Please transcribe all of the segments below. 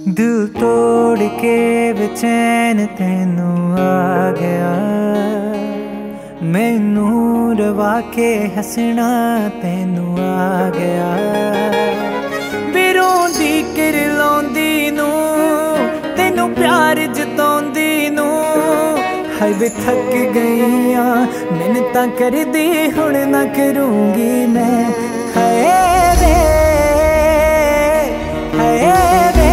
दिल तोड़ के बेचैन तेनू आ गया, मैनू रवा के हसना तेनू आ गया। बिरोंदी किरलाउंदी नू तेनू प्यार जताउंदी नू हाय वे थक गई आ मिन्नतां करदी हुण ना करूंगी मैं। हाय वे हाय वे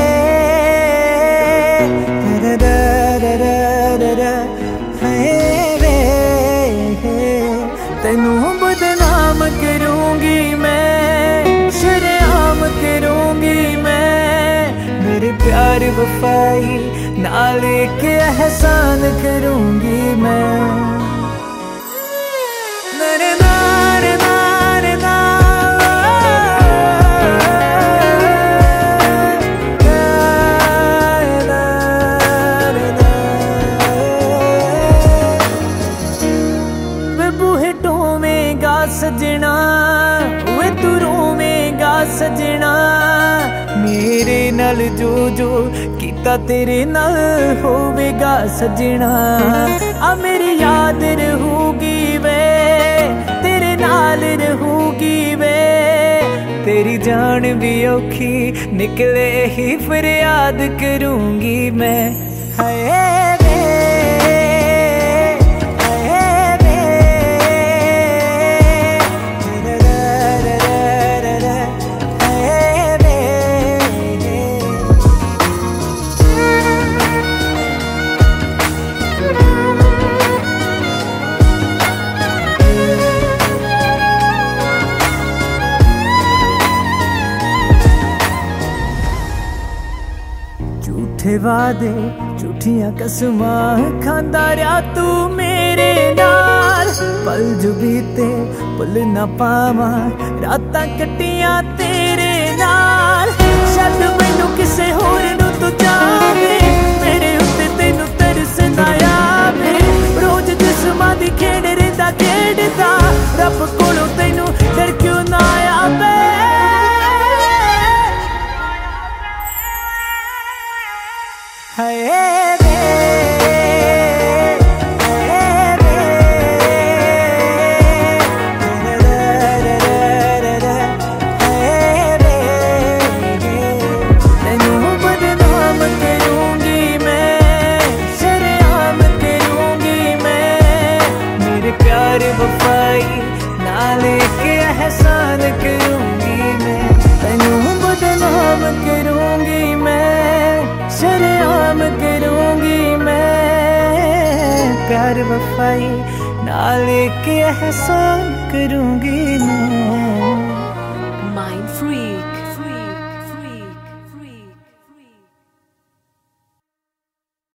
तेनू बदनाम करूंगी मैं, शर्म करूंगी मैं। मेरे प्यार वफाई नाल के एहसान करूंगी मैं। मेरे नारे नारे बूहे टोवेगा सजना, वे तू रोवेगा सजना। मेरे नाल जो जो कीता तेरे नाल होवेगा सजना। आ मेरी याद रहूगी वे तेरे नाल रहूगी वे। तेरी जान भी औखी निकले ही फरियाद करूंगी मैं। हाय वे झूठे वादे झूठियां कसमां खांदा रहा तू मेरे नाल। पल जो बीते भुल ना पावां रातां कट्टियां तेरे नाल। शायद मैनू किसे होर नू तू जावे, मेरे उत्ते तेनू तरस ना आवे। रोज जिस्मां दी खेड रहिंदा खेडदा, रब कोलों तेनू डर क्यों ना आवे। हाय वे तेनू बदनाम करूंगी मैं, शर्म करूंगी मैं। मेरे प्यार वफाई नाल के एहसान करूंगी मैं। तेनू बदनाम करूंगी मैं, शर्म करूंगी मैं। प्यार वफाई नाल के एहसान करूंगी मैं। Mind free.